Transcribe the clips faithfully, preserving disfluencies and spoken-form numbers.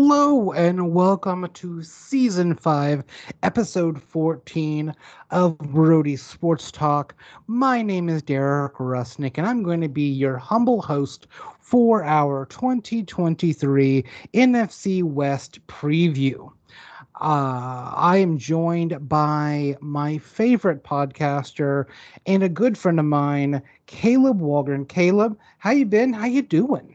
Hello and welcome to season five, episode fourteen of Brody Sports Talk. My name is Derek Rusnick, and I'm going to be your humble host for our twenty twenty-three N F C West preview. Uh, I am joined by my favorite podcaster and a good friend of mine, Caleb Waldron. Caleb, how you been? How you doing?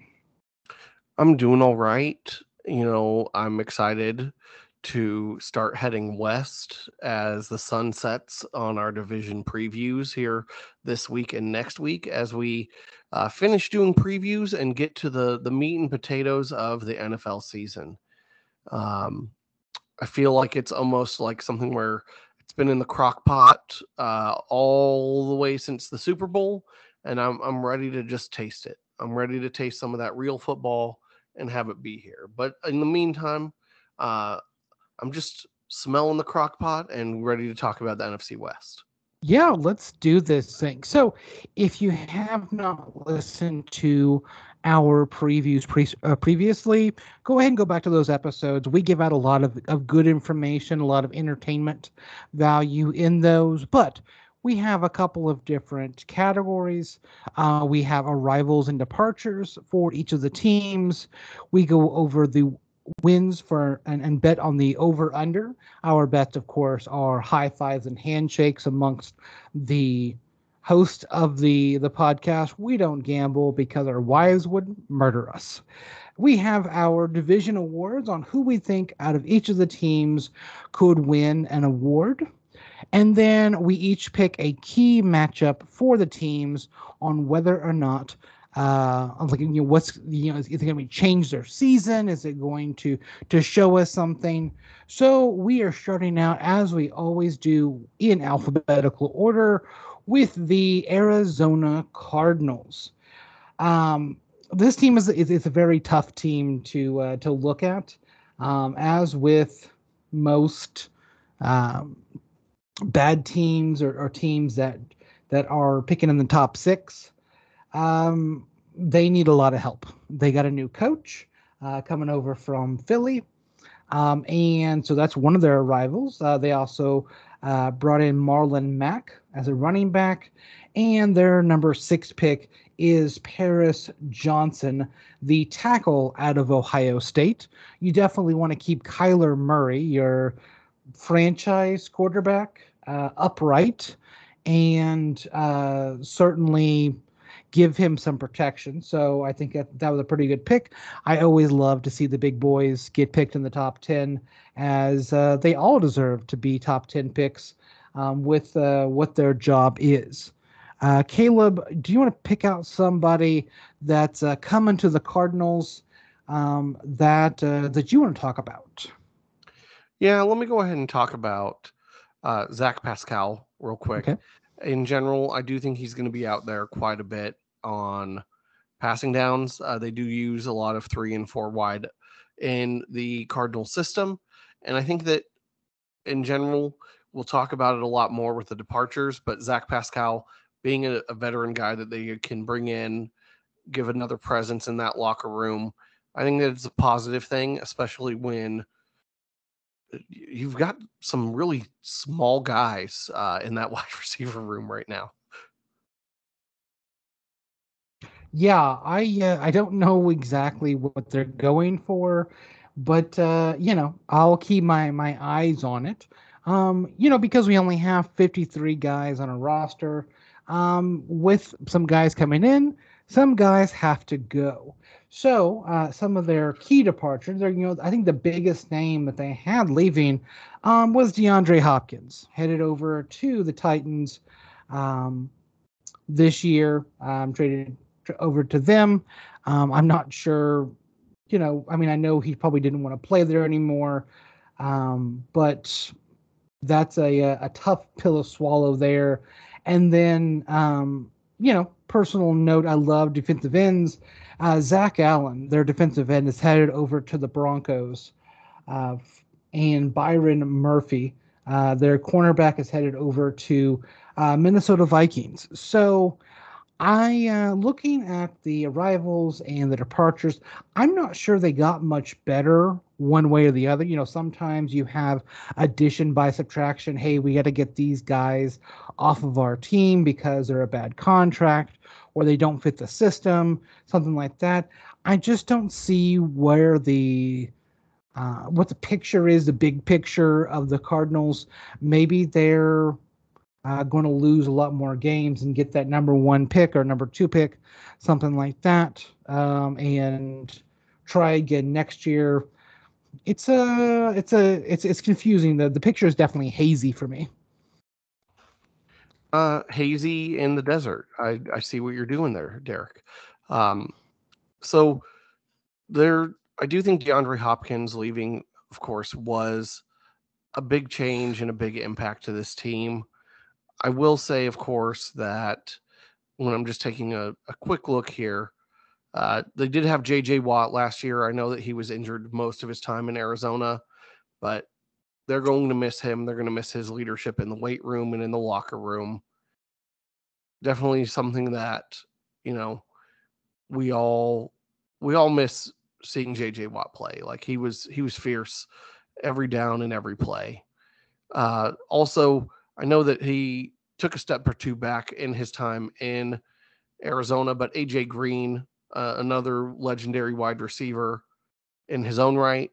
I'm doing all right. You know, I'm excited to start heading west as the sun sets on our division previews here this week and next week as we uh, finish doing previews and get to the the meat and potatoes of the N F L season. Um, I feel like it's almost like something where it's been in the crock pot uh, all the way since the Super Bowl, and I'm I'm ready to just taste it. I'm ready to taste some of that real football and have it be here. But in the meantime, uh, I'm just smelling the crock pot and ready to talk about the N F C West. Yeah, let's do this thing. So, if you have not listened to our previews pre- uh, previously, go ahead and go back to those episodes. We give out a lot of, of good information, a lot of entertainment value in those, but we have a couple of different categories. Uh, we have arrivals and departures for each of the teams. We go over the wins for and, and bet on the over under. Our bets, of course, are high fives and handshakes amongst the host of the the podcast. We don't gamble because our wives would murder us. We have our division awards on who we think out of each of the teams could win an award. And then we each pick a key matchup for the teams on whether or not uh like you know what's you know is it going to change their season, is it going to to show us something. So we are starting out as we always do in alphabetical order with the Arizona Cardinals. um this team is is, is a very tough team to uh, to look at, um as with most um bad teams, or, or teams that that are picking in the top six. um, they need a lot of help. They got a new coach uh, coming over from Philly, um, and so that's one of their rivals. Uh, they also uh, brought in Marlon Mack as a running back, and their number six pick is Paris Johnson, the tackle out of Ohio State. You definitely want to keep Kyler Murray, your franchise quarterback, uh, upright, and uh, certainly give him some protection. So I think that, that was a pretty good pick. I always love to see the big boys get picked in the top ten, as uh, they all deserve to be top ten picks um, with uh, what their job is. Uh, Caleb, do you want to pick out somebody that's uh, coming to the Cardinals um, that uh, that you want to talk about? Yeah, let me go ahead and talk about uh, Zach Pascal real quick. Okay. In general, I do think he's going to be out there quite a bit on passing downs. Uh, they do use a lot of three and four wide in the Cardinal system. And I think that in general, we'll talk about it a lot more with the departures, but Zach Pascal being a, a veteran guy that they can bring in, give another presence in that locker room, I think that it's a positive thing, especially when you've got some really small guys uh, in that wide receiver room right now. Yeah, I uh, I don't know exactly what they're going for, but uh, you know, I'll keep my my eyes on it. Um, you know, because we only have fifty-three guys on a roster, um, with some guys coming in, some guys have to go. So, uh, some of their key departures, they're, you know, I think the biggest name that they had leaving um, was DeAndre Hopkins, headed over to the Titans um, this year, um, traded over to them. Um, I'm not sure, you know, I mean, I know he probably didn't want to play there anymore, um, but that's a, a tough pill to swallow there. And then, um, you know, personal note, I love defensive ends. Uh, Zach Allen, their defensive end, is headed over to the Broncos. Uh, and Byron Murphy, uh, their cornerback, is headed over to uh, Minnesota Vikings. So, I uh, looking at the arrivals and the departures, I'm not sure they got much better one way or the other. You know, sometimes you have addition by subtraction. Hey, we got to get these guys off of our team because they're a bad contract or they don't fit the system, something like that. I just don't see where the uh, what the picture is, the big picture of the Cardinals. Maybe they're uh, going to lose a lot more games and get that number one pick or number two pick, something like that, um, and try again next year. It's a, it's a, it's it's confusing. The the picture is definitely hazy for me. Uh, hazy in the desert. I I see what you're doing there, Derek. Um, so there, I do think DeAndre Hopkins leaving, of course, was a big change and a big impact to this team. I will say, of course, that when I'm just taking a, a quick look here, uh, they did have J J Watt last year. I know that he was injured most of his time in Arizona, but they're going to miss him. They're going to miss his leadership in the weight room and in the locker room. Definitely something that, you know, we all we all miss seeing J J Watt play. Like he was he was fierce every down and every play. Uh, also, I know that he took a step or two back in his time in Arizona, but A J Green, uh, another legendary wide receiver in his own right,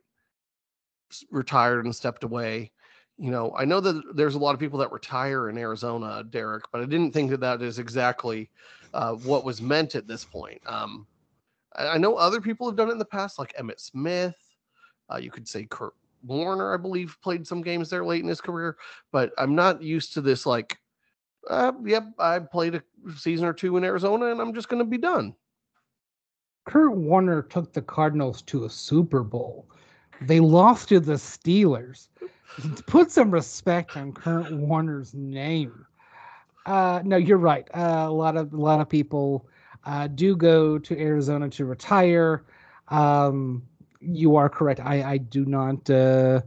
retired and stepped away. You know, I know that there's a lot of people that retire in Arizona, Derek, but I didn't think that that is exactly uh, what was meant at this point. Um, I, I know other people have done it in the past, like Emmitt Smith. Uh, you could say Kurt Warner, I believe, played some games there late in his career, but I'm not used to this. Like, uh, yep, I played a season or two in Arizona, and I'm just going to be done. Kurt Warner took the Cardinals to a Super Bowl. They lost to the Steelers. Put some respect on Kurt Warner's name. Uh, no, you're right. Uh, a lot of a lot of people uh, do go to Arizona to retire. Um, you are correct. I I do not. Uh,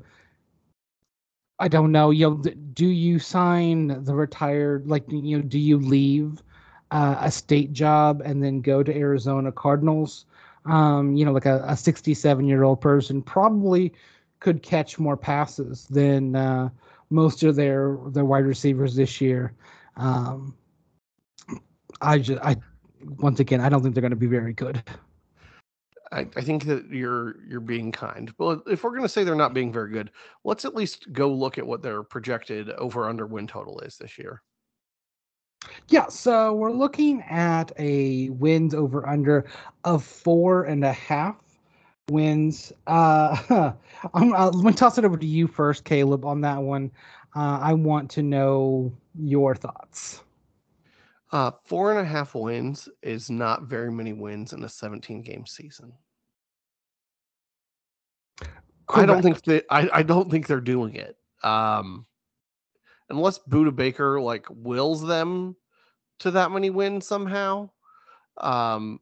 I don't know. You know, do you sign the retired? Like, you know, do you leave uh, a state job and then go to Arizona Cardinals? Um, you know, like a, a sixty-seven year old person probably could catch more passes than uh, most of their their wide receivers this year. Um, I just, I once again, I don't think they're going to be very good. I, I think that you're you're being kind. Well, if we're going to say they're not being very good, let's at least go look at what their projected over under win total is this year. Yeah, so we're looking at a wins over under of four and a half wins. Uh, I'm, I'm going to toss it over to you first, Caleb, on that one. Uh, I want to know your thoughts. Uh, four and a half wins is not very many wins in a seventeen game season. Correct. I don't think they. I, I don't think they're doing it. Um, unless Budda Baker like wills them to that many wins somehow. Um,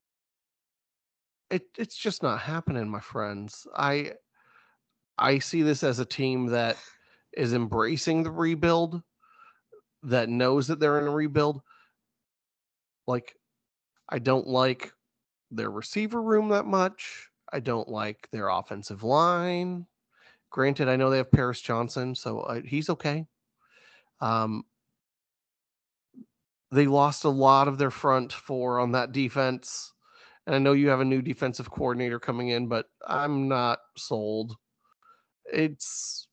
it it's just not happening, my friends. I I see this as a team that is embracing the rebuild, that knows that they're in a rebuild. Like, I don't like their receiver room that much. I don't like their offensive line. Granted, I know they have Paris Johnson, so uh, he's okay. Um, they lost a lot of their front four on that defense. And I know you have a new defensive coordinator coming in, but I'm not sold. It's,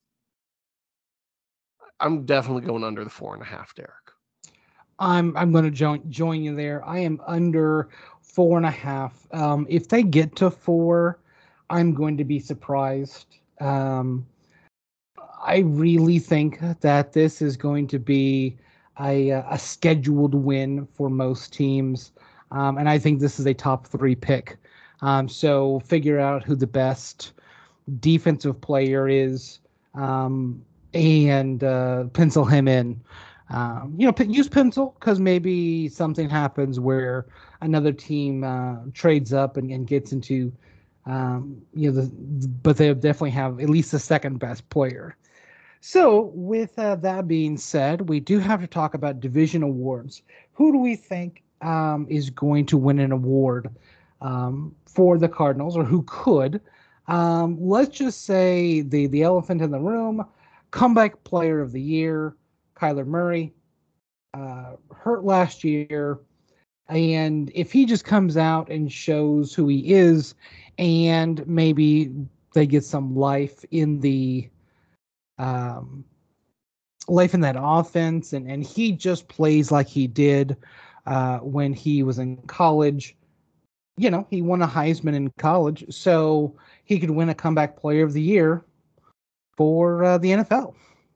I'm definitely going under the four and a half, Derek. I'm I'm going to join join you there. I am under four and a half. Um, if they get to four, I'm going to be surprised. Um, I really think that this is going to be a, a scheduled win for most teams. Um, and I think this is a top three pick. Um, so figure out who the best defensive player is um, and uh, pencil him in. Um, you know, p- use pencil because maybe something happens where another team uh, trades up and, and gets into, um, you know, the, but they definitely have at least the second best player. So, with uh, that being said, we do have to talk about division awards. Who do we think um, is going to win an award um, for the Cardinals, or who could. Um, let's just say the the elephant in the room, comeback player of the year, Kyler Murray, uh, hurt last year. And if he just comes out and shows who he is, and maybe they get some life in the um, life in that offense, and, and he just plays like he did uh, when he was in college. You know, he won a Heisman in college, so he could win a comeback player of the year for uh, the N F L.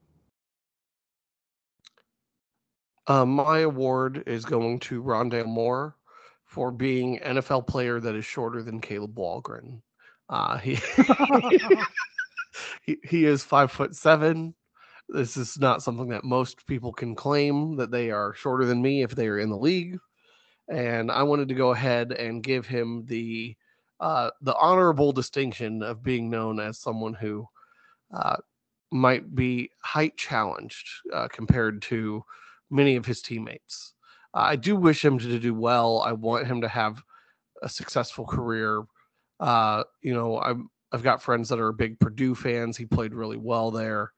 Uh, my award is going to Rondale Moore for being N F L player that is shorter than Caleb Walgren. Uh, he, he he is five foot seven. This is not something that most people can claim, that they are shorter than me if they are in the league. And I wanted to go ahead and give him the uh, the honorable distinction of being known as someone who uh, might be height challenged uh, compared to many of his teammates. Uh, I do wish him to do well. I want him to have a successful career. Uh, you know, I'm, I've got friends that are big Purdue fans. He played really well there.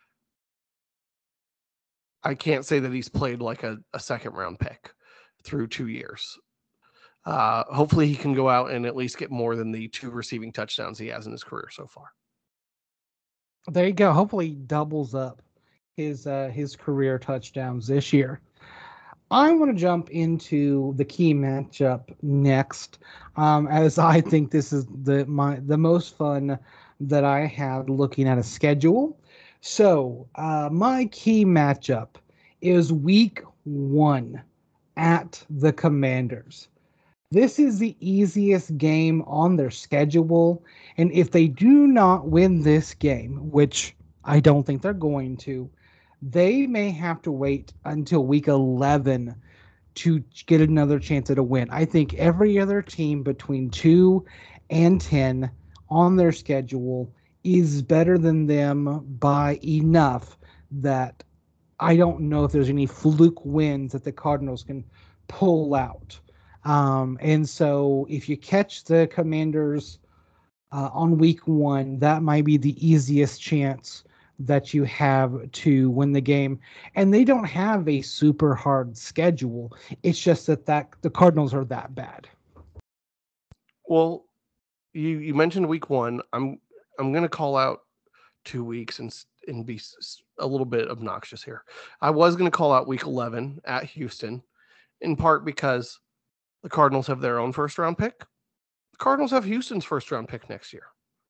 I can't say that he's played like a, a second round pick through two years. Uh, hopefully he can go out and at least get more than the two receiving touchdowns he has in his career so far. There you go. Hopefully he doubles up his uh, his career touchdowns this year. I want to jump into the key matchup next, um, as I think this is the my the most fun that I had looking at a schedule. So uh, my key matchup is Week One at the Commanders. This is the easiest game on their schedule, and if they do not win this game, which I don't think they're going to, they may have to wait until week eleven to get another chance at a win. I think every other team between two and ten on their schedule is better than them by enough that I don't know if there's any fluke wins that the Cardinals can pull out. Um, and so if you catch the Commanders uh, on week one, that might be the easiest chance that you have to win the game. And they don't have a super hard schedule. It's just that, that the Cardinals are that bad. Well, you, you mentioned week one. I'm I'm going to call out two weeks and and be a little bit obnoxious here. I was going to call out week eleven at Houston, in part because the Cardinals have their own first round pick. The Cardinals have Houston's first round pick next year.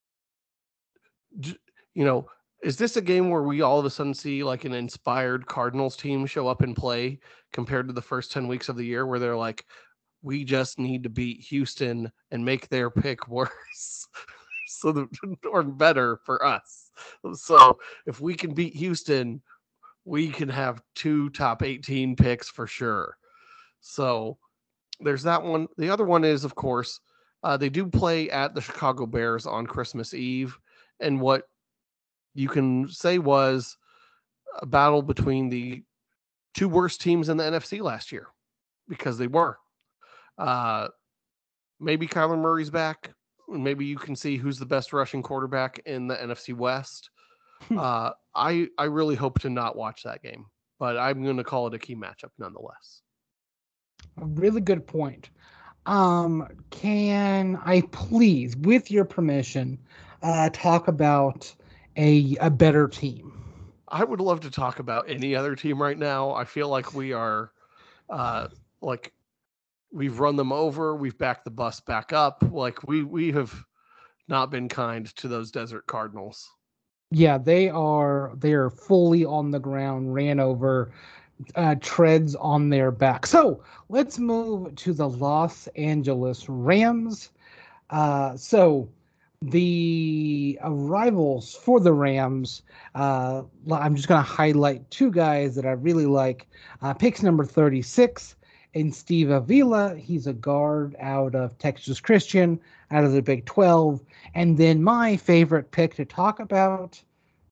You know, is this a game where we all of a sudden see like an inspired Cardinals team show up and play compared to the first ten weeks of the year where they're like, we just need to beat Houston and make their pick worse so that, or better for us. So if we can beat Houston, we can have two top eighteen picks for sure. So there's that one. The other one is, of course, uh, they do play at the Chicago Bears on Christmas Eve. And what you can say was a battle between the two worst teams in the N F C last year, because they were. Uh, maybe Kyler Murray's back. Maybe you can see who's the best rushing quarterback in the N F C West. uh, I I really hope to not watch that game, but I'm going to call it a key matchup nonetheless. A really good point. Um, can I please, with your permission, uh, talk about a a better team? I would love to talk about any other team right now. I feel like we are, uh, like, we've run them over. We've backed the bus back up. Like we we have not been kind to those Desert Cardinals. Yeah, they are. They are fully on the ground, ran over. Uh, treads on their back. So let's move to the Los Angeles Rams. Uh, so the arrivals for the Rams, uh, I'm just going to highlight two guys that I really like. Uh, picks number thirty-six and Steve Avila. He's a guard out of Texas Christian, out of the Big twelve. And then my favorite pick to talk about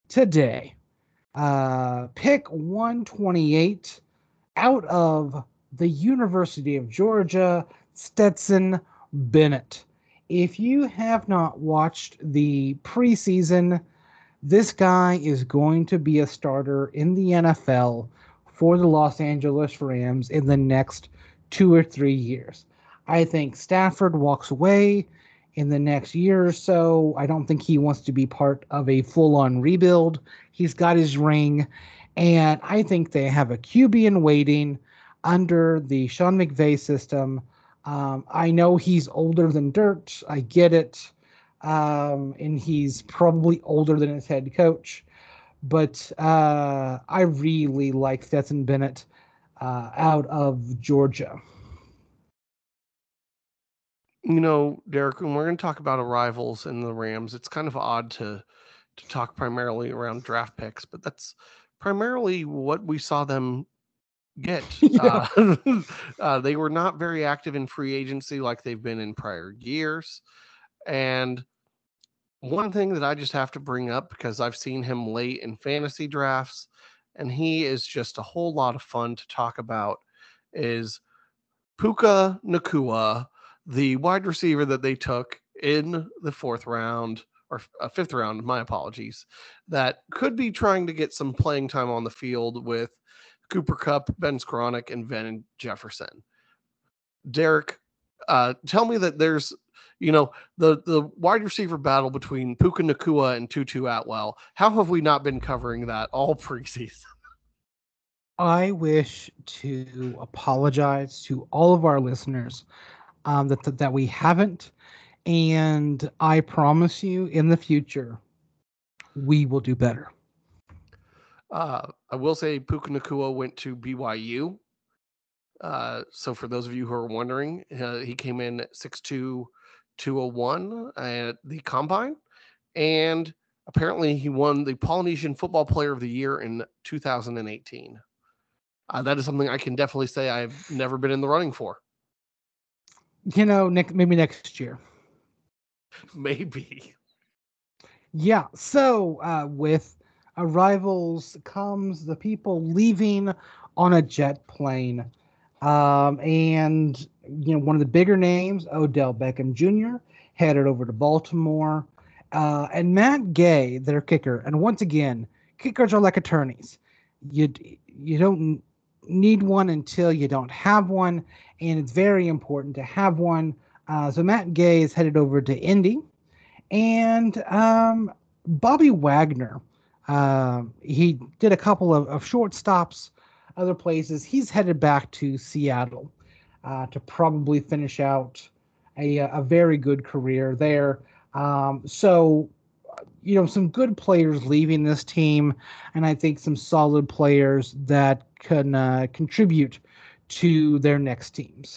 today. Uh, pick one twenty-eight out of the University of Georgia, Stetson Bennett. If you have not watched the preseason, this guy is going to be a starter in the N F L for the Los Angeles Rams in the next two or three years. I think Stafford walks away in the next year or so. I don't think he wants to be part of a full-on rebuild. He's got his ring, and I think they have a Q B in waiting under the Sean McVay system. Um, I know he's older than dirt. I get it. Um, and he's probably older than his head coach. But uh, I really like Stetson Bennett uh, out of Georgia. You know, Derek, when we're going to talk about arrivals in the Rams, it's kind of odd to to talk primarily around draft picks, but that's primarily what we saw them get. Yeah. Uh, uh, they were not very active in free agency like they've been in prior years. And one thing that I just have to bring up, because I've seen him late in fantasy drafts, and he is just a whole lot of fun to talk about, is Puka Nacua, the wide receiver that they took in the fourth round, or uh, fifth round, my apologies, that could be trying to get some playing time on the field with Cooper Kupp, Ben Skowronek, and Van Jefferson. Derek, uh, tell me that there's, you know, the, the wide receiver battle between Puka Nacua and Tutu Atwell. How have we not been covering that all preseason? I wish to apologize to all of our listeners um, that, that that we haven't, and I promise you, in the future, we will do better. Uh, I will say Puka Nacua went to B Y U. Uh, so for those of you who are wondering, uh, he came in at six two, two oh one at the Combine, and apparently he won the Polynesian Football Player of the Year in two thousand eighteen. Uh, that is something I can definitely say I've never been in the running for. You know, Nick, maybe next year. Maybe. Yeah. So uh, with arrivals comes the people leaving on a jet plane. Um, and, you know, one of the bigger names, Odell Beckham Junior, headed over to Baltimore. Uh, and Matt Gay, their kicker. And once again, kickers are like attorneys. You, you don't need one until you don't have one. And it's very important to have one. Uh, so Matt Gay is headed over to Indy. And um, Bobby Wagner, uh, he did a couple of, of short stops other places. He's headed back to Seattle uh, to probably finish out a, a very good career there. Um, so, you know, some good players leaving this team, and I think some solid players that can uh, contribute to their next teams.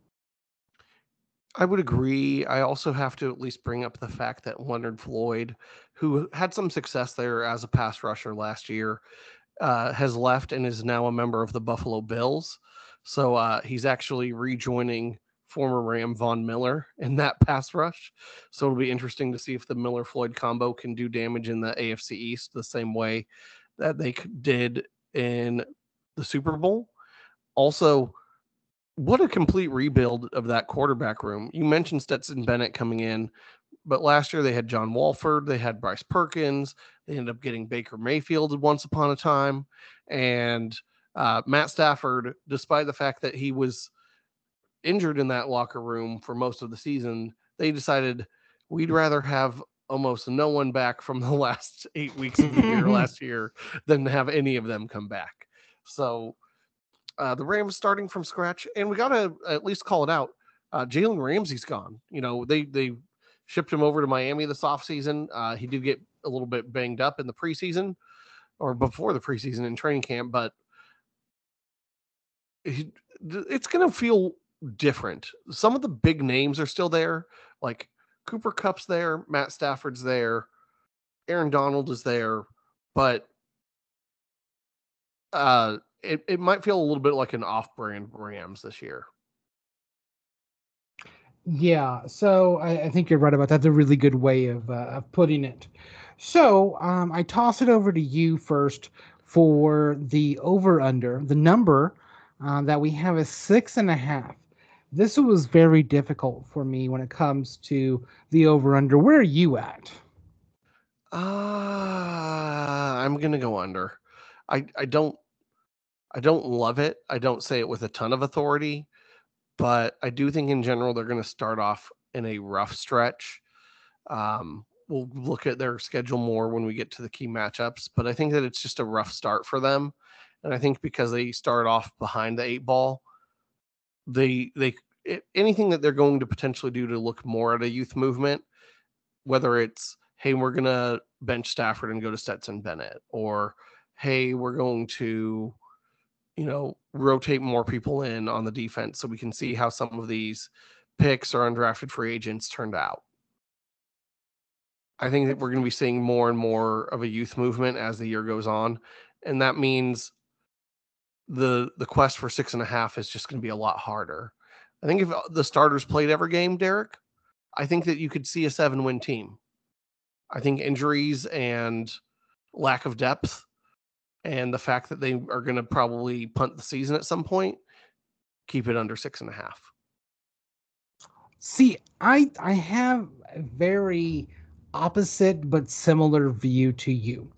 I would agree. I also have to at least bring up the fact that Leonard Floyd, who had some success there as a pass rusher last year, uh, has left and is now a member of the Buffalo Bills. So uh, he's actually rejoining former Ram Von Miller in that pass rush. So it'll be interesting to see if the Miller-Floyd combo can do damage in the A F C East the same way that they did in the Super Bowl. Also, what a complete rebuild of that quarterback room. You mentioned Stetson Bennett coming in, but last year they had John Wolford, they had Bryce Perkins, they ended up getting Baker Mayfield once upon a time, and uh, Matt Stafford, despite the fact that he was injured in that locker room for most of the season, they decided we'd rather have almost no one back from the last eight weeks of the year last year than have any of them come back. So uh, the Rams starting from scratch, and we got to at least call it out. Uh, Jalen Ramsey's gone. You know, they they shipped him over to Miami this offseason. Uh, he did get a little bit banged up in the preseason or before the preseason in training camp, but he, it's going to feel different. Some of the big names are still there, like Cooper Kupp's there, Matt Stafford's there, Aaron Donald is there, but uh, it, it might feel a little bit like an off-brand Rams this year. Yeah, so I, I think you're right about that. That's a really good way of uh, of putting it. So um, I toss it over to you first for the over-under, the number uh, that we have a six and a half. This was very difficult for me when it comes to the over under. Where are you at? Uh, I'm gonna go under. I I don't I don't love it. I don't say it with a ton of authority, but I do think in general they're going to start off in a rough stretch. Um, we'll look at their schedule more when we get to the key matchups, but I think that it's just a rough start for them. And I think because they start off behind the eight ball, they they it, anything that they're going to potentially do to look more at a youth movement, whether it's hey, we're going to bench Stafford and go to Stetson Bennett, or hey, we're going to you know, rotate more people in on the defense so we can see how some of these picks or undrafted free agents turned out. I think that we're going to be seeing more and more of a youth movement as the year goes on. And that means the the quest for six and a half is just going to be a lot harder. I think if the starters played every game, Derek, I think that you could see a seven win team. I think injuries and lack of depth and the fact that they are going to probably punt the season at some point, keep it under six and a half. See, I I have a very opposite but similar view to you.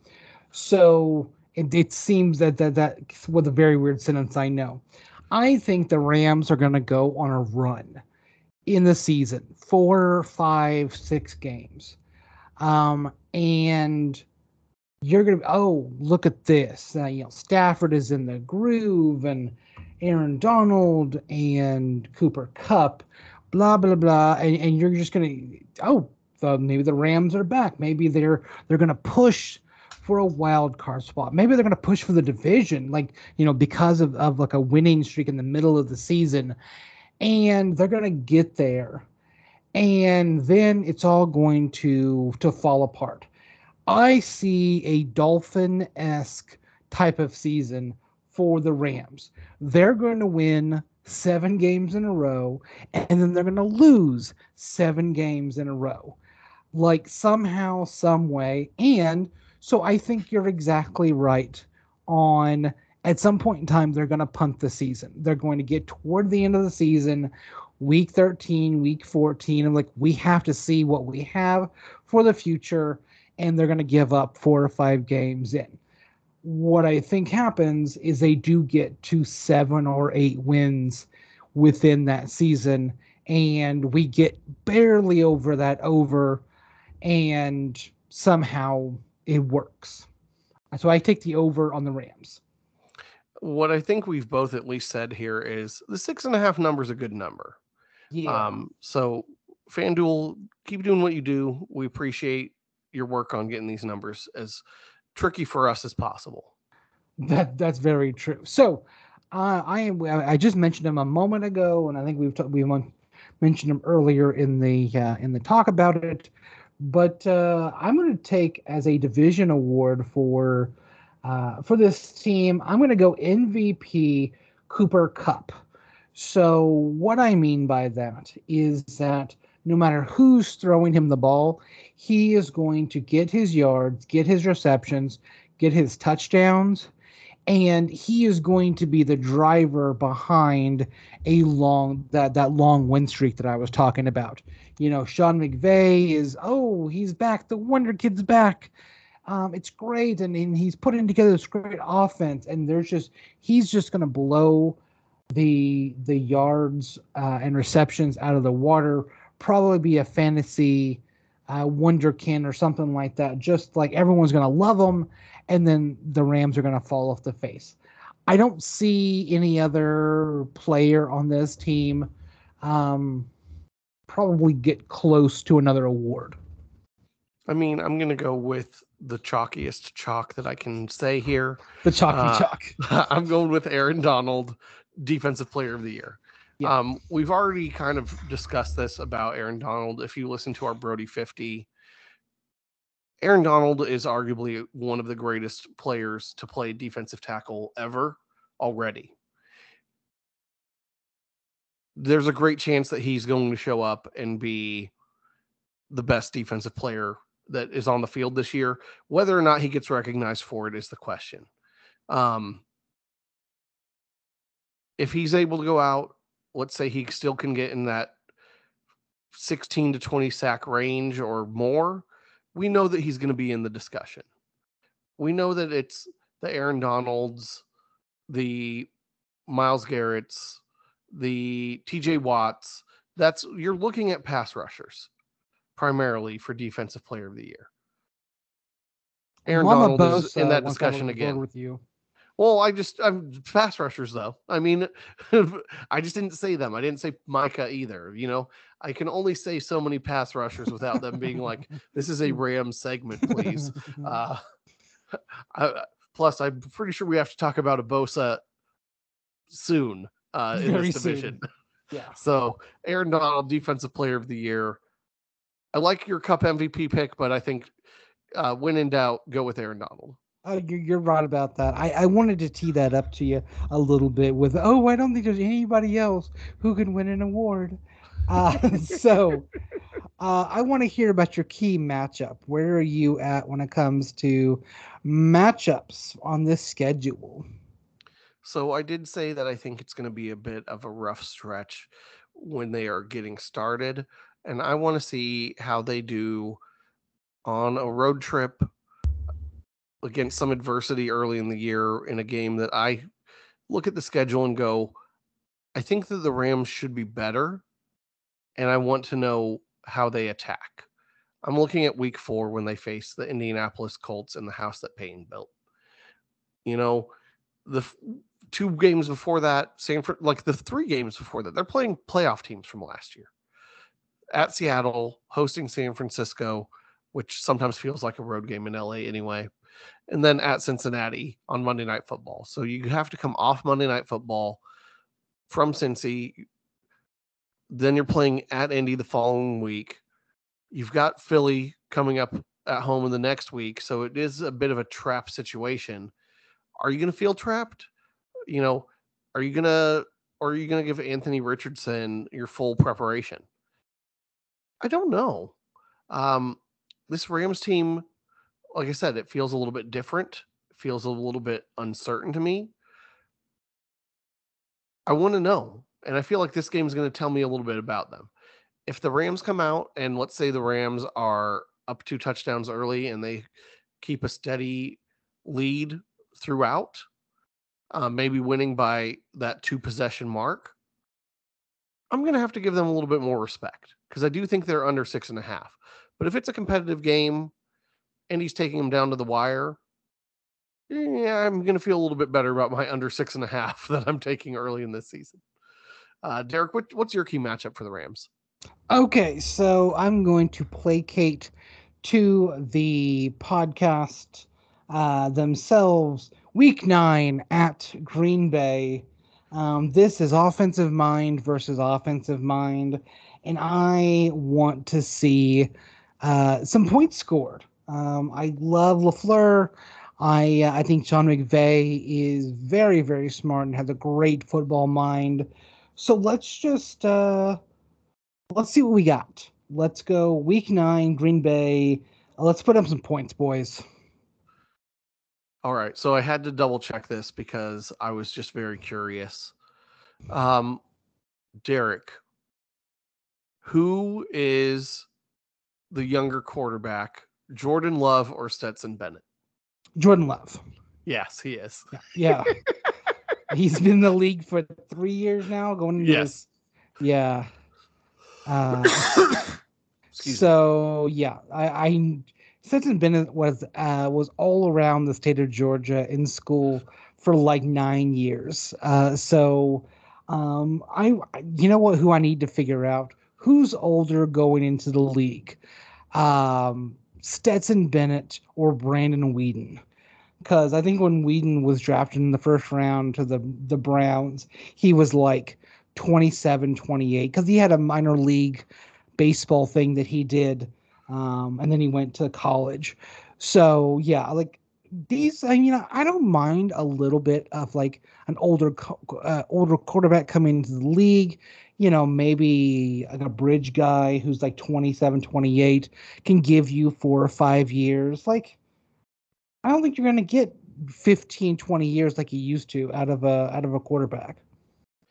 So it, it seems that that that was a very weird sentence. I know. I think the Rams are going to go on a run in the season, four, five, six games, um, and you're gonna oh look at this uh, you know Stafford is in the groove and Aaron Donald and Cooper Kupp, blah blah blah, and, and you're just gonna oh the, maybe the Rams are back, maybe they're they're gonna push for a wild card spot, maybe they're gonna push for the division, like you know because of, of like a winning streak in the middle of the season, and they're gonna get there, and then it's all going to to fall apart. I see a Dolphin esque type of season for the Rams. They're going to win seven games in a row, and then they're going to lose seven games in a row, like somehow, some way. And so I think you're exactly right on at some point in time, they're going to punt the season. They're going to get toward the end of the season, week thirteen, week fourteen, and like, we have to see what we have for the future, and they're going to give up four or five games in. What I think happens is they do get to seven or eight wins within that season, and we get barely over that over, and somehow it works. So I take the over on the Rams. What I think we've both at least said here is the six and a half number is a good number. Yeah. Um, so FanDuel, keep doing what you do. We appreciate your work on getting these numbers as tricky for us as possible. That that's very true. So uh, I am. I just mentioned him a moment ago, and I think we've t- we mentioned him earlier in the uh, in the talk about it. But uh, I'm going to take as a division award for uh, for this team. I'm going to go M V P Cooper Kupp. So what I mean by that is that no matter who's throwing him the ball, he is going to get his yards, get his receptions, get his touchdowns, and he is going to be the driver behind a long that that long win streak that I was talking about. You know, Sean McVay is oh he's back, the Wonder Kid's back. Um, it's great, and, and he's putting together this great offense, and there's just he's just going to blow the the yards uh, and receptions out of the water. Probably be a fantasy uh, wonderkin or something like that. Just like everyone's going to love him, and then the Rams are going to fall off the face. I don't see any other player on this team um, probably get close to another award. I mean, I'm going to go with the chalkiest chalk that I can say here. The chalky uh, chalk. I'm going with Aaron Donald, Defensive Player of the Year. Yeah. Um, we've already kind of discussed this about Aaron Donald. If you listen to our Brody fifty, Aaron Donald is arguably one of the greatest players to play defensive tackle ever already. There's a great chance that he's going to show up and be the best defensive player that is on the field this year. Whether or not he gets recognized for it is the question. Um, if he's able to go out, let's say he still can get in that sixteen to twenty sack range or more, we know that he's going to be in the discussion. We know that it's the Aaron Donalds, the Myles Garrett's, the T J Watts. That's you're looking at pass rushers primarily for Defensive Player of the Year. Aaron Mama Donald is in Bosa, that once discussion I again. with you. Well, I just I'm pass rushers though. I mean, I just didn't say them. I didn't say Micah either. You know, I can only say so many pass rushers without them being like, "This is a Rams segment, please." Uh, I, plus, I'm pretty sure we have to talk about a Bosa soon uh, in Very this division. soon. Yeah. So, Aaron Donald, Defensive Player of the Year. I like your Cup M V P pick, but I think uh, when in doubt, go with Aaron Donald. Oh, you're, you're right about that. I, I wanted to tee that up to you a little bit with, oh, I don't think there's anybody else who can win an award. Uh, so uh, I want to hear about your key matchup. Where are you at when it comes to matchups on this schedule? So I did say that I think it's going to be a bit of a rough stretch when they are getting started. And I want to see how they do on a road trip against some adversity early in the year in a game that I look at the schedule and go, I think that the Rams should be better. And I want to know how they attack. I'm looking at week four when they face the Indianapolis Colts in the house that Peyton built. You know, the f- two games before that, Sanford, like the three games before that, they're playing playoff teams from last year. At Seattle, hosting San Francisco, which sometimes feels like a road game in L A anyway. And then at Cincinnati on Monday Night Football. So you have to come off Monday Night Football from Cincy. Then you're playing at Indy the following week. You've got Philly coming up at home in the next week. So it is a bit of a trap situation. Are you going to feel trapped? You know, are you going to, or are you going to give Anthony Richardson your full preparation? I don't know. Um, this Rams team, like I said, it feels a little bit different. It feels a little bit uncertain to me. I want to know. And I feel like this game is going to tell me a little bit about them. If the Rams come out and let's say the Rams are up two touchdowns early and they keep a steady lead throughout, uh, maybe winning by that two possession mark, I'm going to have to give them a little bit more respect because I do think they're under six and a half. But if it's a competitive game and he's taking them down to the wire, yeah, I'm going to feel a little bit better about my under six and a half that I'm taking early in this season. Uh, Derek, what, what's your key matchup for the Rams? Okay, so I'm going to placate to the podcast uh, themselves. Week nine at Green Bay. Um, this is offensive mind versus offensive mind, and I want to see uh, some points scored. Um, I love LaFleur. I uh, I think Sean McVay is very, very smart and has a great football mind. So let's just uh, let's see what we got. Let's go week nine, Green Bay. Uh, let's put up some points, boys. All right. So I had to double check this because I was just very curious. Um, Derek, who is the younger quarterback, Jordan Love or Stetson Bennett? Jordan Love. Yes, he is. Yeah. He's been in the league for three years now, going into yes. his, yeah. Uh, so me. yeah, I, I Stetson Bennett was uh, was all around the state of Georgia in school for like nine years. Uh, so um, I you know what? Who I need to figure out who's older going into the league, um, Stetson Bennett or Brandon Weeden. Because I think when Weeden was drafted in the first round to the the Browns, he was like twenty-seven, twenty-eight, because he had a minor league baseball thing that he did, um, and then he went to college. So yeah, like these, I mean, I don't mind a little bit of like an older uh, older quarterback coming into the league. You know, maybe like a bridge guy who's like twenty-seven, twenty-eight can give you four or five years. Like, I don't think you're going to get fifteen, twenty years like you used to out of a out of a quarterback.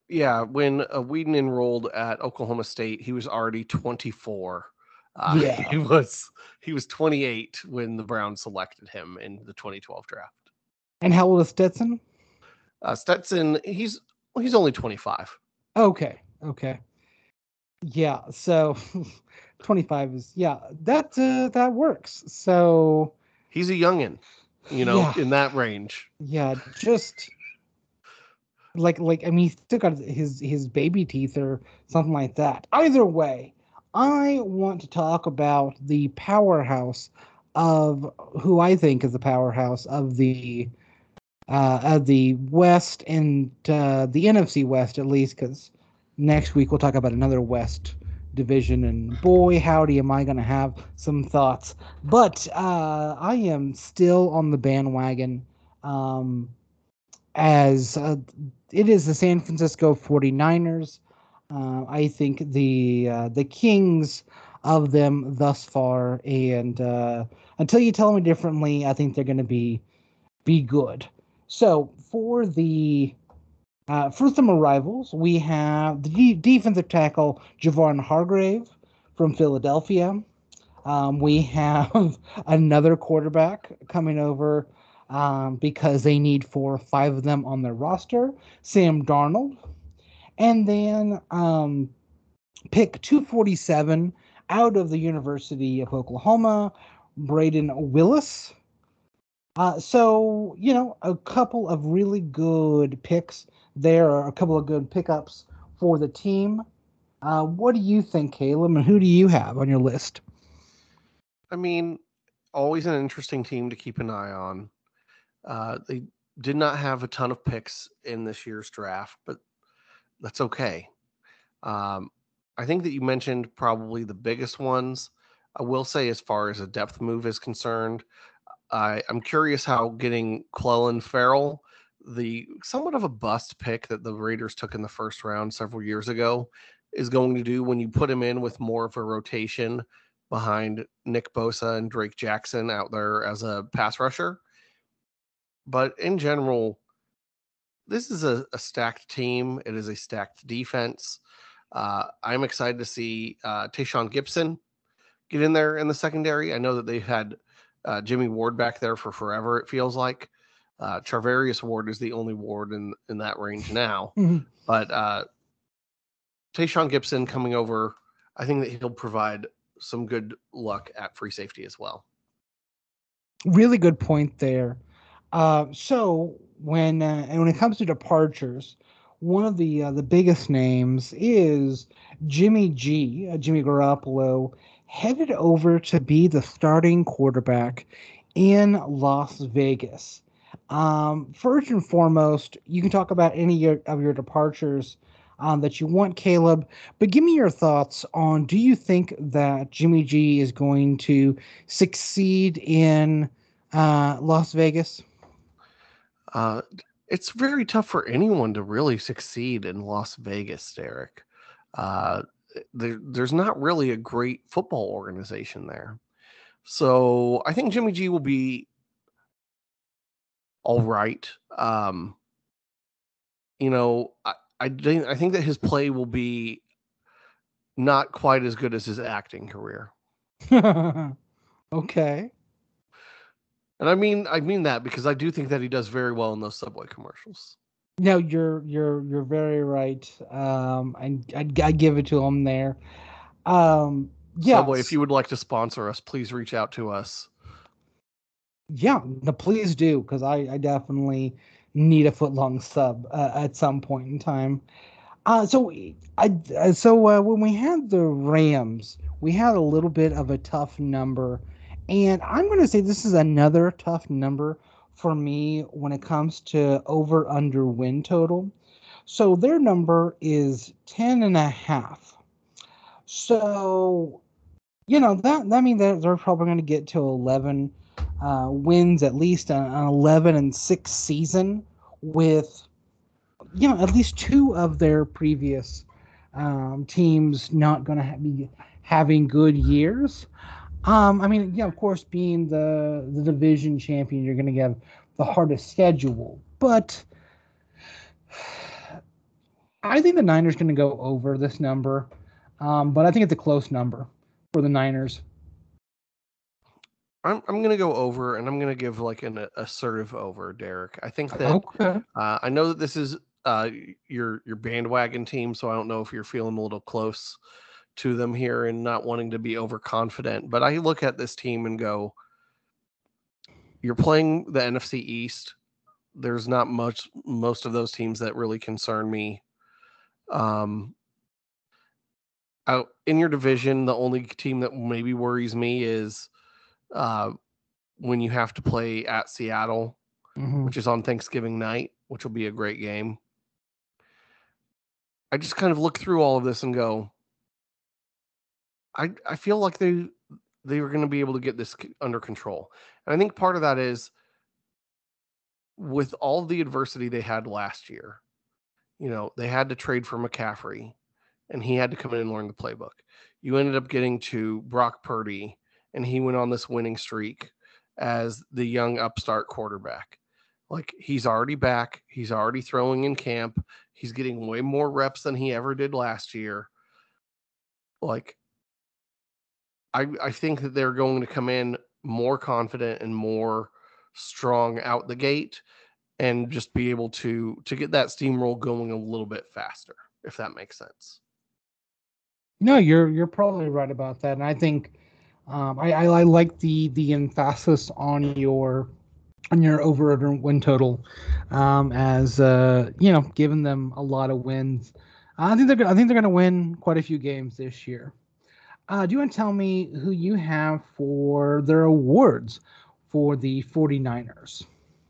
Yeah, when uh, Whedon enrolled at Oklahoma State, he was already twenty-four. Uh, Yeah. he was he was twenty-eight when the Browns selected him in the twenty twelve draft. And how old is Stetson? Uh, Stetson, he's well, he's only twenty-five. Okay. Okay. Yeah. So twenty-five is yeah, that uh, that works. So He's a youngin, you know, yeah. in that range. Yeah, just like like I mean, he still got his his baby teeth or something like that. Either way, I want to talk about the powerhouse of who I think is the powerhouse of the uh, of the West and uh, the N F C West, at least, because next week we'll talk about another West division, and boy, howdy, am I going to have some thoughts. But uh, I am still on the bandwagon. Um, as uh, it is the San Francisco forty-niners. Uh, I think the uh, the kings of them thus far, and uh, until you tell me differently, I think they're going to be be good. So for the uh, for some arrivals, we have the de- defensive tackle Javon Hargrave from Philadelphia. Um, we have another quarterback coming over um, because they need four or five of them on their roster, Sam Darnold. And then um, pick two forty-seven out of the University of Oklahoma, Braden Willis. Uh, so, you know, a couple of really good picks there, or a couple of good pickups for the team. Uh, what do you think, Caleb, and who do you have on your list? I mean, always an interesting team to keep an eye on. Uh, they did not have a ton of picks in this year's draft, but that's okay. Um, I think that you mentioned probably the biggest ones. I will say, as far as a depth move is concerned, I, I'm curious how getting Clellan Farrell, the somewhat of a bust pick that the Raiders took in the first round several years ago, is going to do when you put him in with more of a rotation behind Nick Bosa and Drake Jackson out there as a pass rusher. But in general, this is a, a stacked team. It is a stacked defense. Uh, I'm excited to see uh, Tayshawn Gibson get in there in the secondary. I know that they've had uh, Jimmy Ward back there for forever, it feels like. Uh, Charvarius Ward is the only Ward in, in that range now. But uh, Tayshawn Gibson coming over, I think that he'll provide some good luck at free safety as well. Really good point there. Uh, so when uh, and when it comes to departures, one of the uh, the biggest names is Jimmy G, uh, Jimmy Garoppolo, headed over to be the starting quarterback in Las Vegas. Um, first and foremost, you can talk about any of your, of your departures um, that you want, Caleb, but give me your thoughts on, do you think that Jimmy G is going to succeed in uh, Las Vegas? Uh, it's very tough for anyone to really succeed in Las Vegas, Derek. Uh, there, there's not really a great football organization there. So I think Jimmy G will be all right. Um, you know, I, I think I think that his play will be not quite as good as his acting career. Okay. And I mean I mean that because I do think that he does very well in those Subway commercials. No, you're you're you're very right. Um, I I, I give it to him there. Um, Subway, if yes, you would like to sponsor us, please reach out to us. yeah. No, please do, because I I definitely need a foot long sub uh, at some point in time. Uh, so I uh, so uh, when we had the Rams, we had a little bit of a tough number, and I'm going to say this is another tough number for me when it comes to over under win total. So their number is ten and a half. So, you know, that that means that they're probably going to get to eleven uh, wins, at least an, an eleven and six season with, you know, at least two of their previous um, teams not going to ha- be having good years. Um, I mean, yeah, of course, being the the division champion, you're going to have the hardest schedule, but I think the Niners going to go over this number, um, but I think it's a close number for the Niners. I'm I'm gonna go over, and I'm gonna give like an assertive over, Derek. I think that Okay. uh, I know that this is uh, your your bandwagon team, so I don't know if you're feeling a little close to them here and not wanting to be overconfident. But I look at this team and go, you're playing the N F C East. There's not much most of those teams that really concern me. Um, out in your division, the only team that maybe worries me is uh, when you have to play at Seattle, mm-hmm. which is on Thanksgiving night, which will be a great game. I just kind of look through all of this and go, I I feel like they they were going to be able to get this under control. And I think part of that is with all the adversity they had last year, you know, they had to trade for McCaffrey and he had to come in and learn the playbook. You ended up getting to Brock Purdy and he went on this winning streak as the young upstart quarterback. Like, he's already back. He's already throwing in camp. He's getting way more reps than he ever did last year. Like, I, I think that they're going to come in more confident and more strong out the gate and just be able to to get that steamroll going a little bit faster, if that makes sense. No, you're you're probably right about that, and I think um, I, I I like the the emphasis on your on your over win total, um, as uh, you know, giving them a lot of wins. I think they're I think they're going to win quite a few games this year. Uh, do you want to tell me who you have for their awards for the 49ers?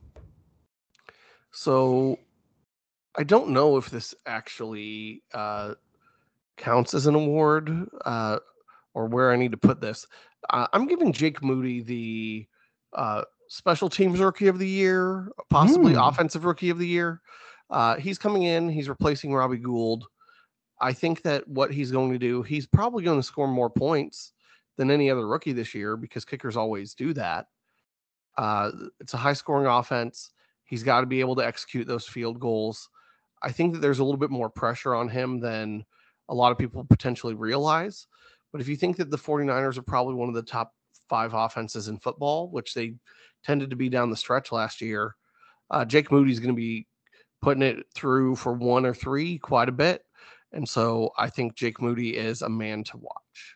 So I don't know if this actually uh, counts as an award uh, or where I need to put this. Uh, I'm giving Jake Moody the uh, special teams rookie of the year, possibly mm. offensive rookie of the year. Uh, he's coming in. He's replacing Robbie Gould. I think that what he's going to do, he's probably going to score more points than any other rookie this year because kickers always do that. Uh, it's a high-scoring offense. He's got to be able to execute those field goals. I think that there's a little bit more pressure on him than a lot of people potentially realize. But if you think that the 49ers are probably one of the top five offenses in football, which they tended to be down the stretch last year, uh, Jake Moody's going to be putting it through for one or three quite a bit. And so I think Jake Moody is a man to watch.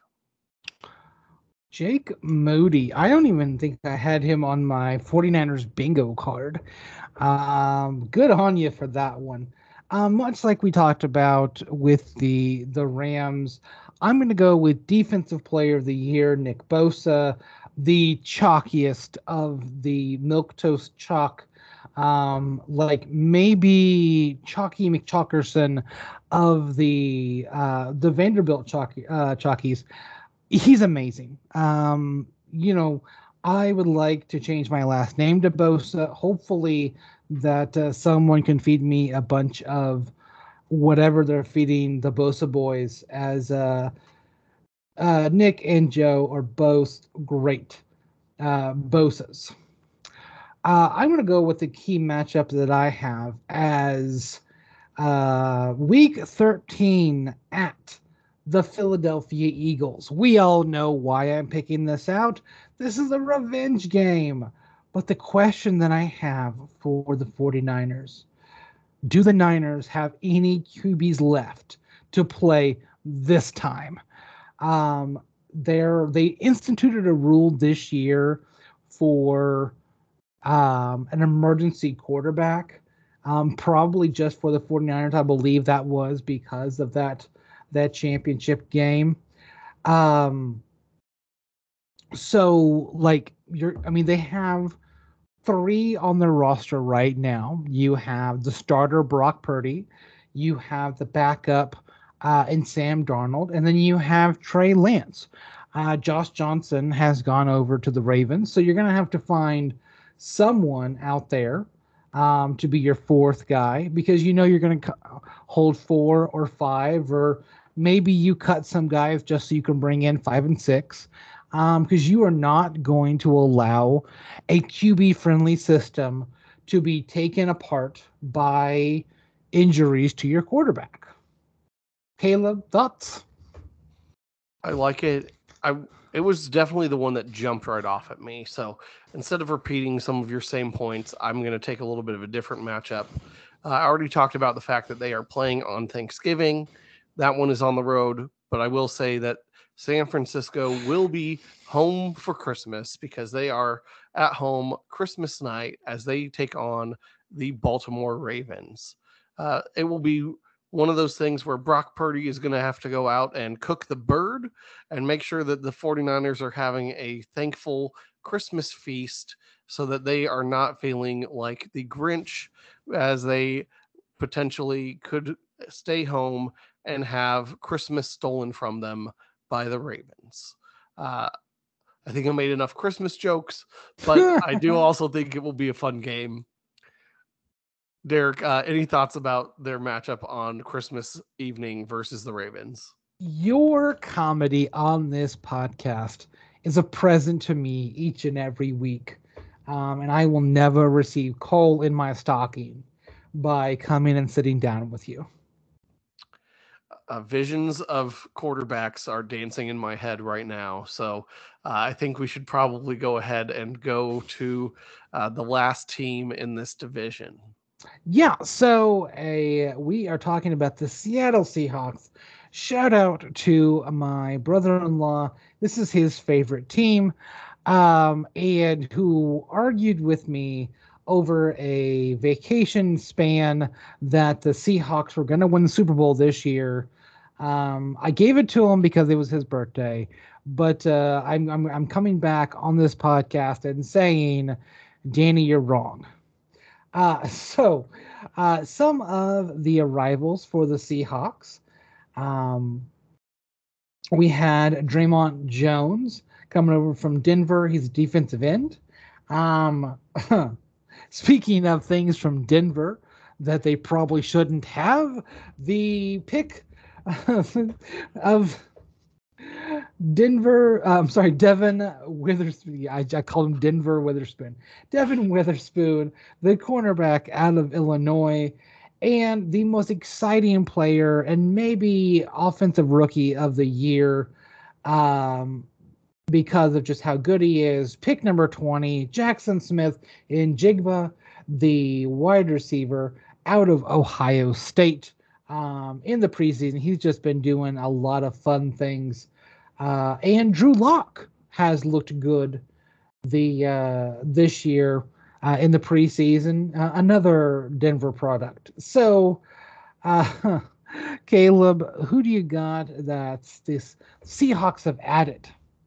Jake Moody. I don't even think I had him on my 49ers bingo card. Um, good on you for that one. Um, much like we talked about with the the Rams, I'm going to go with Defensive Player of the Year, Nick Bosa, the chalkiest of the milquetoast chalk. Um, like maybe Chalky McChalkerson of the uh, the Vanderbilt chalky, uh, chalkies. He's amazing. Um, you know, I would like to change my last name to Bosa. Hopefully that uh, someone can feed me a bunch of whatever they're feeding the Bosa boys, as uh, uh, Nick and Joe are both great uh, Bosas. Uh, I'm going to go with the key matchup that I have as uh, week thirteen at the Philadelphia Eagles. We all know why I'm picking this out. This is a revenge game. But the question that I have for the 49ers, do the Niners have any Q Bs left to play this time? Um, they're, they instituted a rule this year for um, an emergency quarterback, um, probably just for the 49ers. I believe that was because of that that championship game. Um, so, like, you're, I mean, they have three on their roster right now. You have the starter, Brock Purdy. You have the backup uh, in Sam Darnold. And then you have Trey Lance. Uh, Josh Johnson has gone over to the Ravens. So you're going to have to find someone out there um, to be your fourth guy, because you know you're going to hold four or five, or maybe you cut some guys just so you can bring in five and six, because um, you are not going to allow a Q B-friendly system to be taken apart by injuries to your quarterback. Caleb, thoughts? I like it. I it was definitely the one that jumped right off at me. So instead of repeating some of your same points, I'm going to take a little bit of a different matchup. Uh, I already talked about the fact that they are playing on Thanksgiving. That one is on the road, but I will say that San Francisco will be home for Christmas because they are at home Christmas night as they take on the Baltimore Ravens. Uh, it will be one of those things where Brock Purdy is going to have to go out and cook the bird and make sure that the 49ers are having a thankful Christmas feast so that they are not feeling like the Grinch as they potentially could stay home and have Christmas stolen from them by the Ravens. Uh, I think I made enough Christmas jokes, but I do also think it will be a fun game. Derek, uh, any thoughts about their matchup on Christmas evening versus the Ravens? Your comedy on this podcast is a present to me each and every week. Um, and I will never receive coal in my stocking by coming and sitting down with you. Uh, visions of quarterbacks are dancing in my head right now. So uh, I think we should probably go ahead and go to uh, the last team in this division. Yeah, so uh, we are talking about the Seattle Seahawks. Shout out to my brother-in-law. This is his favorite team, um, and who argued with me over a vacation span that the Seahawks were going to win the Super Bowl this year. Um, I gave it to him because it was his birthday, but uh, I'm, I'm I'm coming back on this podcast and saying, Danny, you're wrong. Uh, so, uh, some of the arrivals for the Seahawks. Um, we had Draymond Jones coming over from Denver. He's a defensive end. Um, speaking of things from Denver that they probably shouldn't have, the pick of Denver, uh, I'm sorry, Devin Witherspoon. I, I called him Denver Witherspoon. Devin Witherspoon, the cornerback out of Illinois, and the most exciting player and maybe offensive rookie of the year um, because of just how good he is. Pick number twenty, Jackson Smith in Jigba, the wide receiver out of Ohio State. Um, in the preseason, he's just been doing a lot of fun things. Uh, and Drew Lock has looked good the uh, this year uh, in the preseason. Uh, another Denver product. So, uh, Caleb, who do you got that's this Seahawks have added?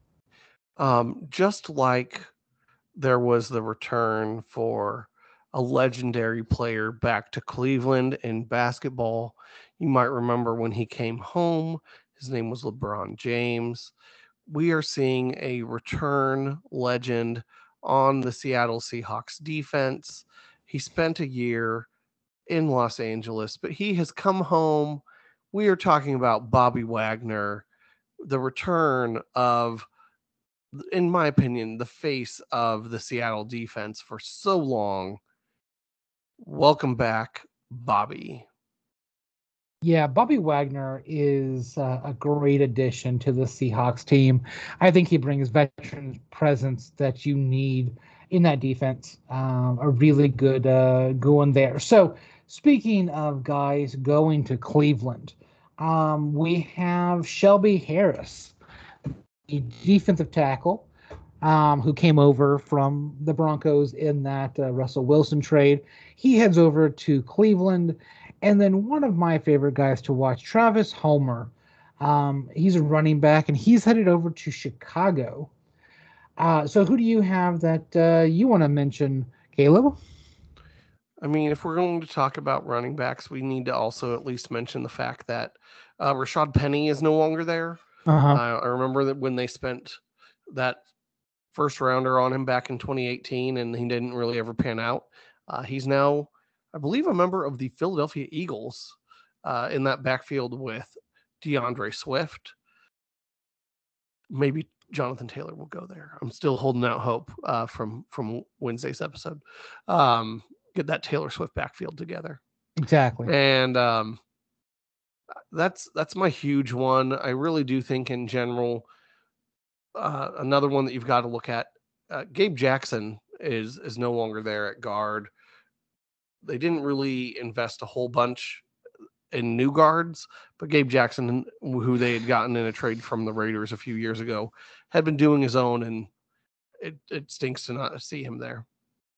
Um, just like there was the return for a legendary player back to Cleveland in basketball. You might remember when he came home, his name was LeBron James. We are seeing a return legend on the Seattle Seahawks defense. He spent a year in Los Angeles, but he has come home. We are talking about Bobby Wagner, the return of, in my opinion, the face of the Seattle defense for so long. Welcome back, Bobby. Yeah, Bobby Wagner is uh, a great addition to the Seahawks team. I think he brings veteran presence that you need in that defense. Um, a really good uh, going there. So, speaking of guys going to Cleveland, um, we have Shelby Harris, the defensive tackle, um, who came over from the Broncos in that uh, Russell Wilson trade. He heads over to Cleveland. And then one of my favorite guys to watch, Travis Homer. Um, he's a running back, and he's headed over to Chicago. Uh, so who do you have that uh, you want to mention, Caleb? I mean, if we're going to talk about running backs, we need to also at least mention the fact that uh, Rashad Penny is no longer there. Uh-huh. Uh, I remember that when they spent that first rounder on him back in twenty eighteen, and he didn't really ever pan out. Uh, he's now, I believe, a member of the Philadelphia Eagles uh, in that backfield with DeAndre Swift. Maybe Jonathan Taylor will go there. I'm still holding out hope uh, from from Wednesday's episode. Um, get that Taylor Swift backfield together. Exactly. And um, that's that's my huge one. I really do think in general, uh, another one that you've got to look at, uh, Gabe Jackson is is no longer there at guard. They didn't really invest a whole bunch in new guards, but Gabe Jackson, who they had gotten in a trade from the Raiders a few years ago, had been doing his own, and it, it stinks to not see him there.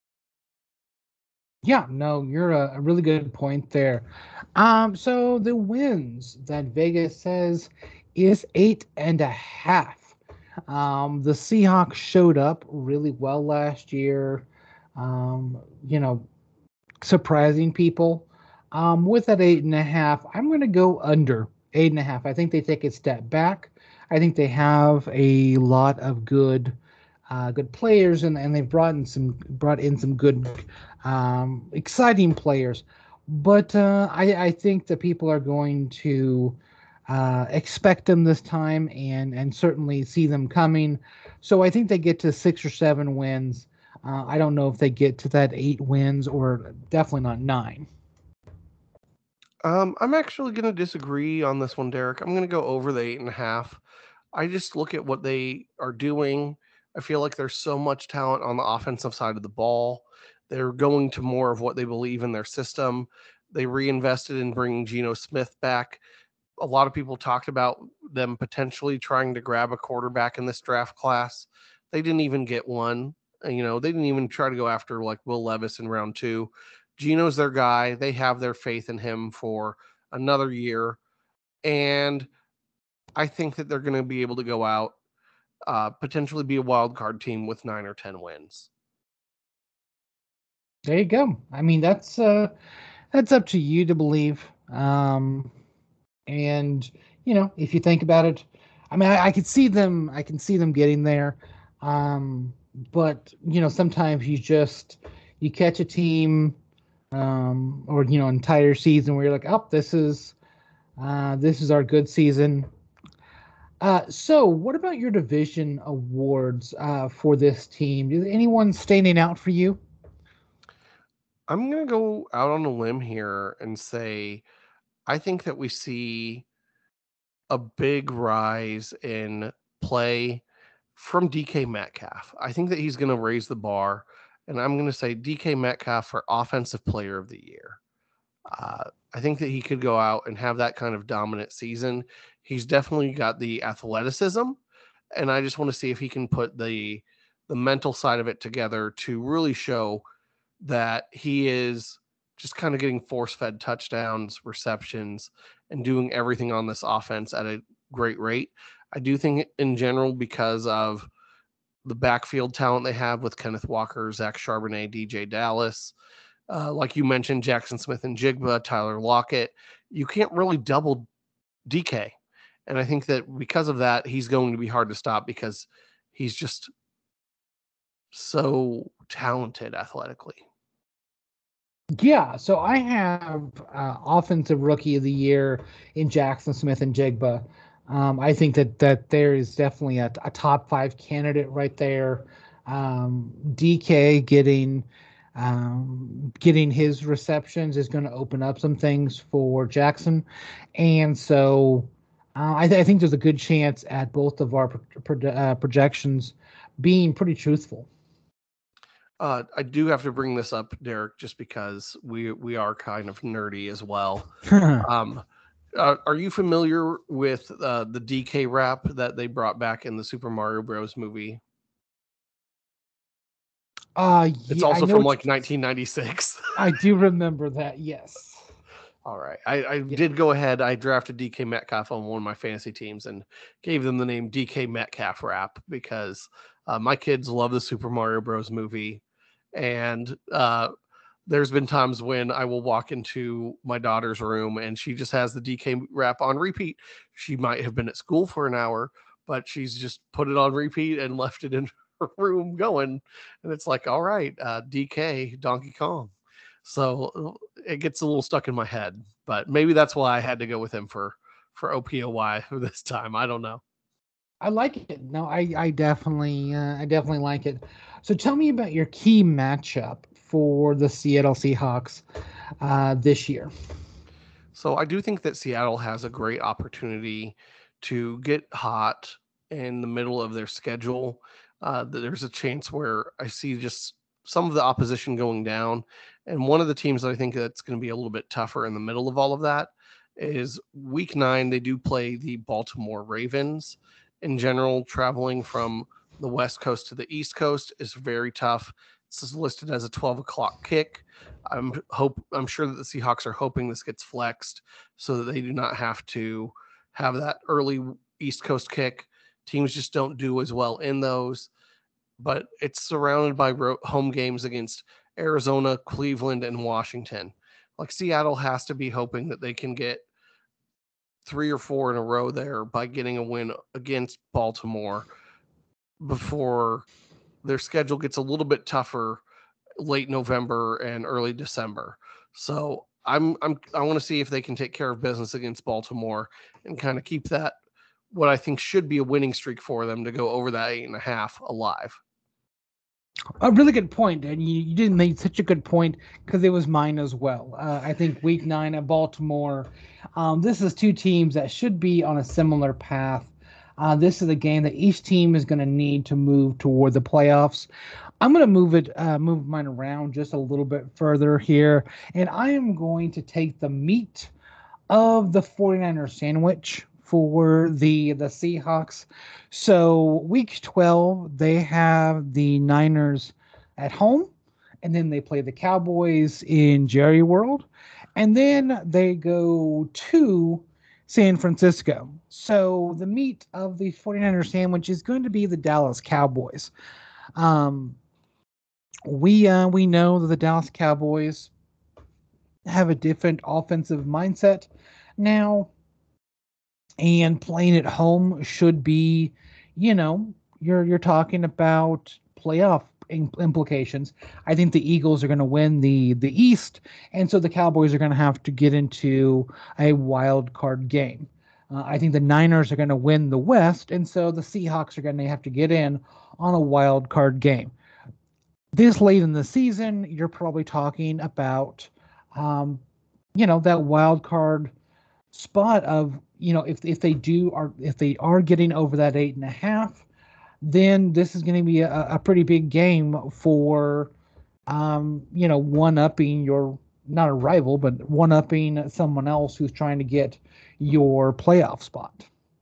Yeah, no, you're a, a really good point there. Um, so the wins that Vegas says is eight and a half. Um, the Seahawks showed up really well last year. Um, you know, surprising people. Um, with that eight and a half, I'm going to go under eight and a half. I think they take a step back. I think they have a lot of good, uh, good players, and, and they've brought in some brought in some good, um, exciting players. But uh, I, I think that people are going to uh, expect them this time, and and certainly see them coming. So I think they get to six or seven wins. Uh, I don't know if they get to that eight wins, or definitely not nine. Um, I'm actually going to disagree on this one, Derek. I'm going to go over the eight and a half. I just look at what they are doing. I feel like there's so much talent on the offensive side of the ball. They're going to more of what they believe in their system. They reinvested in bringing Geno Smith back. A lot of people talked about them potentially trying to grab a quarterback in this draft class. They didn't even get one. You know, they didn't even try to go after like Will Levis in round two. Geno's their guy. They have their faith in him for another year. And I think that they're going to be able to go out, uh, potentially be a wild card team with nine or ten wins. There you go. I mean, that's uh, that's up to you to believe. Um, and you know, if you think about it, I mean, I, I could see them. I can see them getting there. Um, but you know, sometimes you just you catch a team, um, or you know, entire season where you're like, oh, this is uh, this is our good season. Uh, so, what about your division awards uh, for this team? Is anyone standing out for you? I'm going to go out on a limb here and say I think that we see a big rise in play from D K Metcalf. I think that he's going to raise the bar, and I'm going to say D K Metcalf for Offensive Player of the Year. Uh, I think that he could go out and have that kind of dominant season. He's definitely got the athleticism, and I just want to see if he can put the the mental side of it together to really show that he is just kind of getting force-fed touchdowns, receptions, and doing everything on this offense at a great rate. I do think in general, because of the backfield talent they have with Kenneth Walker, Zach Charbonnet, D J Dallas, uh, like you mentioned, Jackson Smith and Jigba, Tyler Lockett, you can't really double D K. And I think that because of that, he's going to be hard to stop because he's just so talented athletically. Yeah, so I have uh, offensive rookie of the year in Jackson Smith and Jigba. Um, I think that that there is definitely a, a top five candidate right there. Um, D K getting um, getting his receptions is going to open up some things for Jackson, and so uh, I, th- I think there's a good chance at both of our pro- pro- uh, projections being pretty truthful. Uh, I do have to bring this up, Derek, just because we we are kind of nerdy as well. Um, uh, are you familiar with uh, the D K rap that they brought back in the Super Mario Bros. Movie? Uh, It's yeah, I also know from what like nineteen ninety-six. I do remember that. Yes. All right. I, I Yeah. did go ahead. I drafted D K Metcalf on one of my fantasy teams and gave them the name D K Metcalf rap because uh, my kids love the Super Mario Bros. Movie. And uh, there's been times when I will walk into my daughter's room and she just has the D K rap on repeat. She might have been at school for an hour, but she's just put it on repeat and left it in her room going. And it's like, all right, uh, D K, Donkey Kong. So it gets a little stuck in my head, but maybe that's why I had to go with him for for O P O Y this time. I don't know. I like it. No, I, I definitely, uh, I definitely like it. So tell me about your key matchup for the Seattle Seahawks uh, this year? So I do think that Seattle has a great opportunity to get hot in the middle of their schedule. Uh, there's a chance where I see just some of the opposition going down. And one of the teams that I think that's going to be a little bit tougher in the middle of all of that is week nine. They do play the Baltimore Ravens. In general, traveling from the West Coast to the East Coast is very tough. This is listed as a twelve o'clock kick. I'm hope I'm sure that the Seahawks are hoping this gets flexed so that they do not have to have that early East Coast kick. Teams just don't do as well in those, but it's surrounded by ro- home games against Arizona, Cleveland, and Washington. Like Seattle has to be hoping that they can get three or four in a row there by getting a win against Baltimore before their schedule gets a little bit tougher late November and early December. So I'm I'm I want to see if they can take care of business against Baltimore and kind of keep that what I think should be a winning streak for them to go over that eight and a half alive. A really good point, and you, you didn't make such a good point because it was mine as well. Uh, I think Week Nine at Baltimore. Um, this is two teams that should be on a similar path. Uh, this is a game that each team is going to need to move toward the playoffs. I'm going to move it, uh, move mine around just a little bit further here, and I am going to take the meat of the 49er sandwich for the the Seahawks. So week twelve, they have the Niners at home, and then they play the Cowboys in Jerry World, and then they go to San Francisco. So the meat of the 49er sandwich is going to be the Dallas Cowboys. Um, we uh, we know that the Dallas Cowboys have a different offensive mindset now, and playing at home should be, you know, you're you're talking about playoff implications. I think the Eagles are going to win the the East, and so the Cowboys are going to have to get into a wild card game. Uh, I think the Niners are going to win the West, and so the Seahawks are going to have to get in on a wild card game. This late in the season, you're probably talking about, um, you know, that wild card spot of, you know, if if they do are if they are getting over that eight and a half, then this is going to be a, a pretty big game for, um, you know, one upping your, not a rival, but one upping someone else who's trying to get your playoff spot.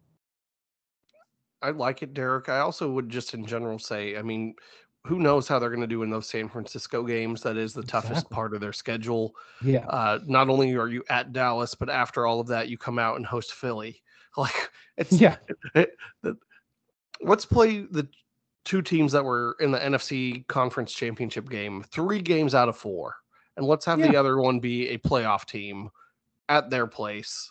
I like it, Derek. I also would just in general say, I mean, who knows how they're going to do in those San Francisco games? That is the toughest Exactly. part of their schedule. Yeah. Uh, not only are you at Dallas, but after all of that, you come out and host Philly. Like it's Yeah. It, it, let's play the two teams that were in the N F C Conference Championship game, three games out of four, and let's have Yeah. the other one be a playoff team at their place.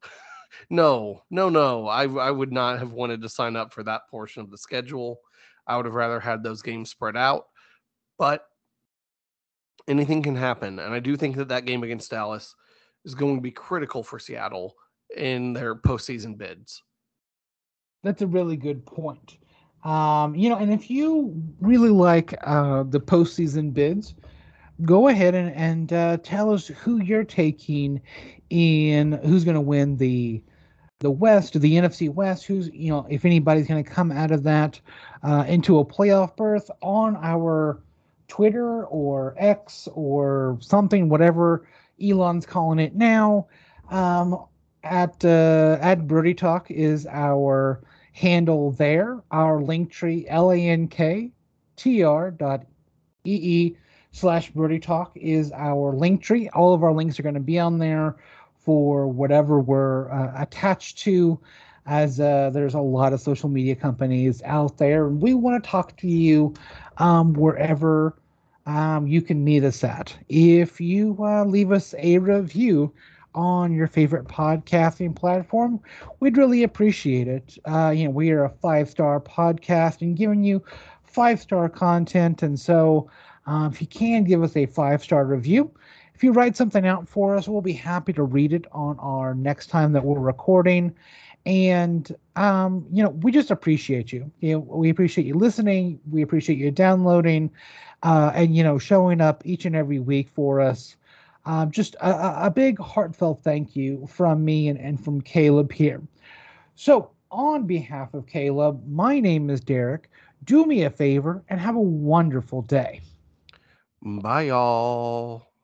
no, no, no. I I would not have wanted to sign up for that portion of the schedule. I would have rather had those games spread out, but anything can happen. And I do think that that game against Dallas is going to be critical for Seattle in their postseason bids. That's a really good point. Um, you know, and if you really like uh, the postseason bids, go ahead and, and uh, tell us who you're taking in, who's going to win the the West, the N F C West, who's, you know, if anybody's going to come out of that uh, into a playoff berth on our Twitter or X or something, whatever Elon's calling it now. Um, at uh, at Birdie Talk is our handle there. Our link tree, L A N K T R dot E E slash Birdie Talk is our link tree. All of our links are going to be on there for whatever we're uh, attached to, as uh, there's a lot of social media companies out there, and we want to talk to you um, wherever um, you can meet us at. If you uh, leave us a review on your favorite podcasting platform, we'd really appreciate it. Uh, you know, we are a five-star podcast and giving you five-star content, and so uh, if you can give us a five-star review, if you write something out for us, we'll be happy to read it on our next time that we're recording. And, um, you know, we just appreciate you. You know, we appreciate you listening. We appreciate you downloading. uh, and you know, showing up each and every week for us. Um, just a, a a big heartfelt thank you from me and, and from Caleb here. So, on behalf of Caleb, my name is Derek. Do me a favor and have a wonderful day. Bye, y'all.